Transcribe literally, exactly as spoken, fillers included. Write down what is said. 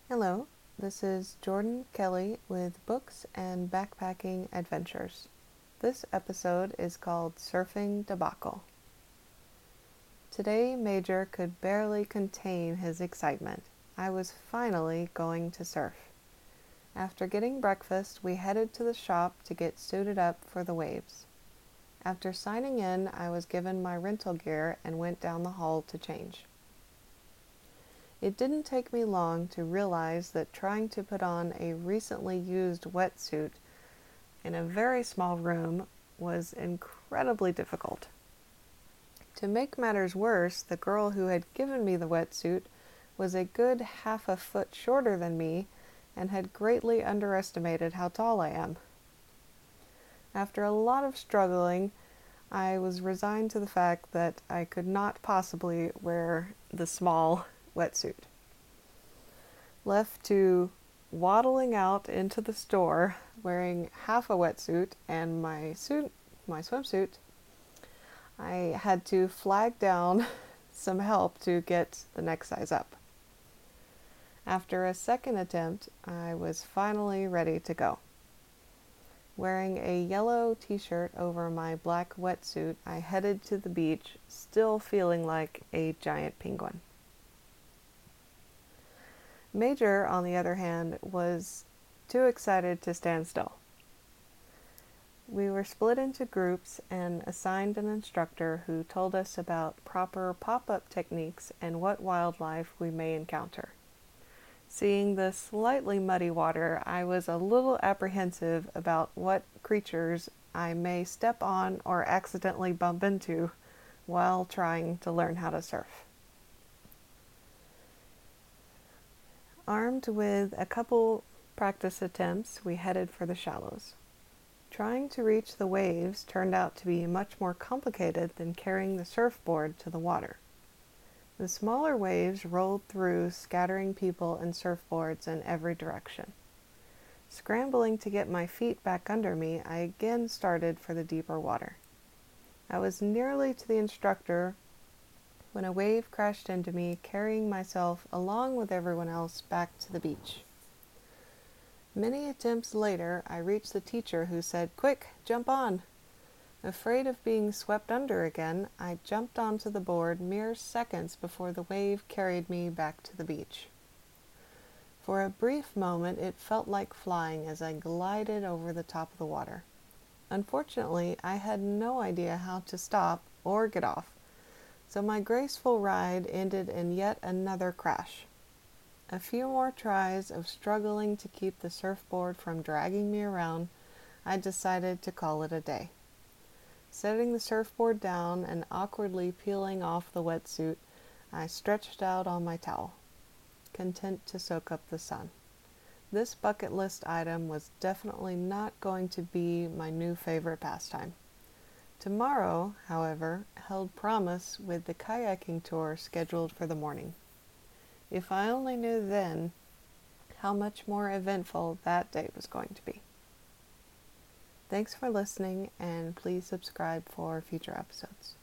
Hello, this is Jordan Kelly with Books and Backpacking Adventures. This episode is called Surfing Debacle. Today, Major could barely contain his excitement. I was finally going to surf. After getting breakfast, we headed to the shop to get suited up for the waves. After signing in, I was given my rental gear and went down the hall to change. It didn't take me long to realize that trying to put on a recently used wetsuit in a very small room was incredibly difficult. To make matters worse, the girl who had given me the wetsuit was a good half a foot shorter than me and had greatly underestimated how tall I am. After a lot of struggling, I was resigned to the fact that I could not possibly wear the small wetsuit. Left to waddling out into the store wearing half a wetsuit and my suit, my swimsuit, I had to flag down some help to get the next size up. After a second attempt, I was finally ready to go. Wearing a yellow t-shirt over my black wetsuit, I headed to the beach, still feeling like a giant penguin. Major, on the other hand, was too excited to stand still. We were split into groups and assigned an instructor who told us about proper pop-up techniques and what wildlife we may encounter. Seeing the slightly muddy water, I was a little apprehensive about what creatures I may step on or accidentally bump into while trying to learn how to surf. Armed with a couple practice attempts, we headed for the shallows. Trying to reach the waves turned out to be much more complicated than carrying the surfboard to the water. The smaller waves rolled through, scattering people and surfboards in every direction. Scrambling to get my feet back under me, I again started for the deeper water. I was nearly to the instructor when a wave crashed into me, carrying myself along with everyone else back to the beach. Many attempts later, I reached the teacher who said, "Quick, jump on!" Afraid of being swept under again, I jumped onto the board mere seconds before the wave carried me back to the beach. For a brief moment, it felt like flying as I glided over the top of the water. Unfortunately, I had no idea how to stop or get off, so my graceful ride ended in yet another crash. A few more tries of struggling to keep the surfboard from dragging me around, I decided to call it a day. Setting the surfboard down and awkwardly peeling off the wetsuit, I stretched out on my towel, content to soak up the sun. This bucket list item was definitely not going to be my new favorite pastime. Tomorrow, however, held promise with the kayaking tour scheduled for the morning. If I only knew then how much more eventful that day was going to be. Thanks for listening, and please subscribe for future episodes.